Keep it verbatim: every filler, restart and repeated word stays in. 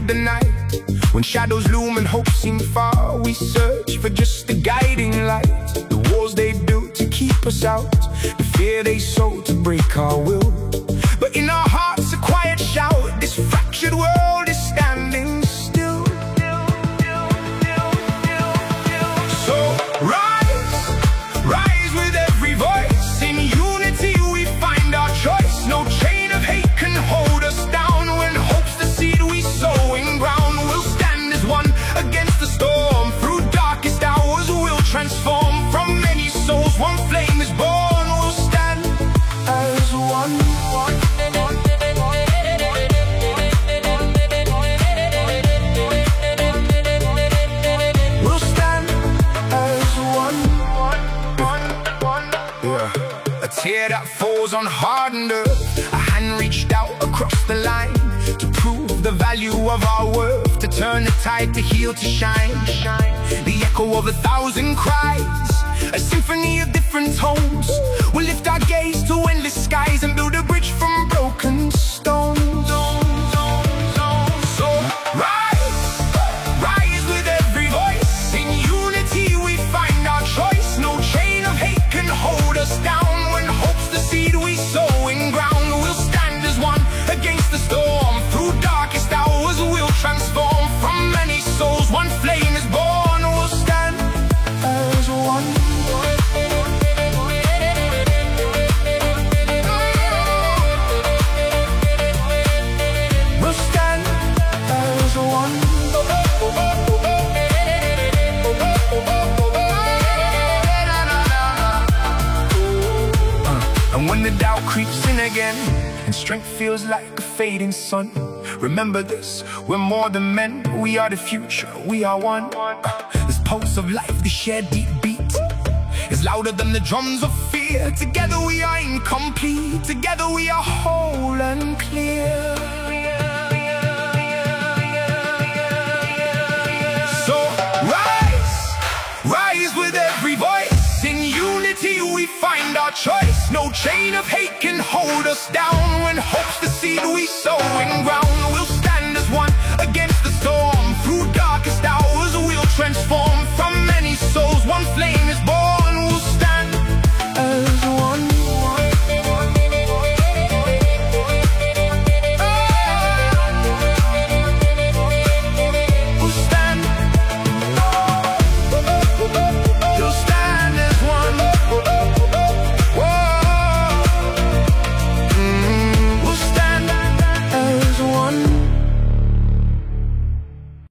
the night. When shadows loom and hope seem far, we search for just a guiding light. The walls they built to keep us out, the fear they sow to break our will. But in our hearts a quiet shout, this fractured world is standing still. So rise, rise with every voice. In unity we find our choice. No chain of hate can hold us down. When hope's the seed we sow in ground, we'll stand as one against the storm. Through darkest hours we'll transform. From many souls one flame is born. We'll stand as one. We'll stand as one. Yeah. A tear that falls on hardened earth, a hand reached out across the line to prove the value of our worth, to turn the tide, to heal, to shine. The echo of a thousand cries, a symphony of different tones. We'll lift our gaze to endless skies and build a bridge from broken stones. So rise, rise with every voice. In unity we find our choice. No chain of hate can hold us down. When hope's the seed we sow in ground, we'll stand as one against the storm. Through darkest hours we'll transform. From many souls one flame is born. We'll stand as one. We'll stand as one. uh, And when the doubt creeps in again and strength feels like a fading sun, remember this, we're more than men. We are the future, we are one. uh, This pulse of life, this shared deep beat, is louder than the drums of fear. Together we are incomplete, together we are whole and clear. So rise, rise with every voice. In unity we find our choice. No chain of hate can hold us down. When hope's the seed we sow in ground, we'll stand as one against the storm. Through darkest hours we'll transform.